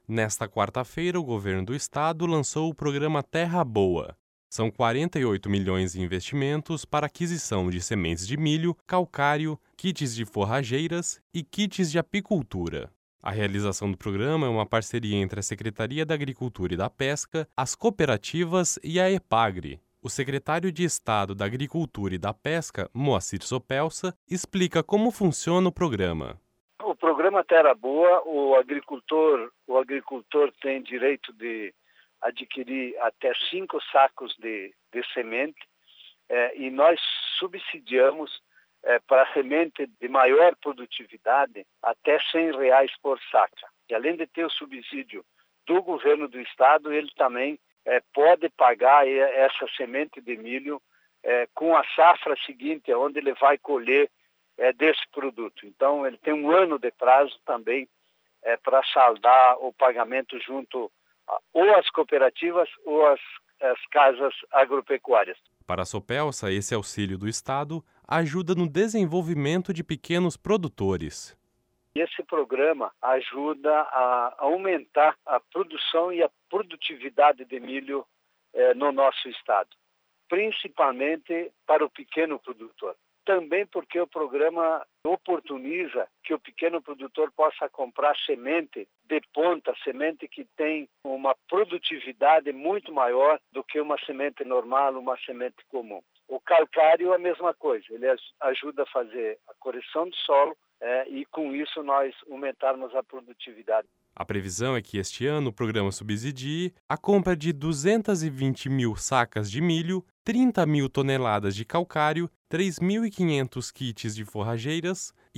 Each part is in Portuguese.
Nesta quarta-feira, o governo do estado lançou o programa Terra Boa. São 48 milhões em investimentos para aquisição de sementes de milho, calcário, kits de forrageiras e kits de apicultura. A realização do programa é uma parceria entre a Secretaria da Agricultura e da Pesca, as cooperativas e a EPAGRE. O secretário de Estado da Agricultura e da Pesca, Moacir Sopelsa, explica como funciona o programa. O programa Terra Boa, o agricultor tem direito de adquirir até 5 sacos de semente e nós subsidiamos para semente de maior produtividade até R$100 por saca. E além de ter o subsídio do governo do estado, ele também pode pagar essa semente de milho com a safra seguinte, onde ele vai colher desse produto. Então, ele tem um ano de prazo também para saldar o pagamento junto ou às cooperativas ou às casas agropecuárias. Para a Sopelsa, esse auxílio do Estado ajuda no desenvolvimento de pequenos produtores. Esse programa ajuda a aumentar a produção e a produtividade de milho no nosso estado, principalmente para o pequeno produtor. Também porque o programa oportuniza que o pequeno produtor possa comprar semente de ponta, semente que tem uma produtividade muito maior do que uma semente normal, uma semente comum. O calcário é a mesma coisa, ele ajuda a fazer a correção do solo e com isso nós aumentarmos a produtividade. A previsão é que este ano o programa subsidie a compra de 220 mil sacas de milho, 30 mil toneladas de calcário, 3.500 kits de forrageiras e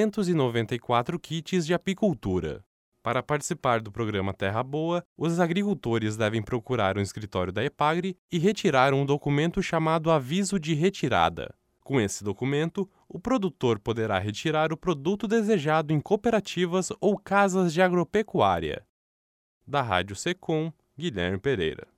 294 kits de apicultura. Para participar do programa Terra Boa, os agricultores devem procurar um escritório da EPAGRE e retirar um documento chamado Aviso de Retirada. Com esse documento, o produtor poderá retirar o produto desejado em cooperativas ou casas de agropecuária. Da Rádio Secom, Guilherme Pereira.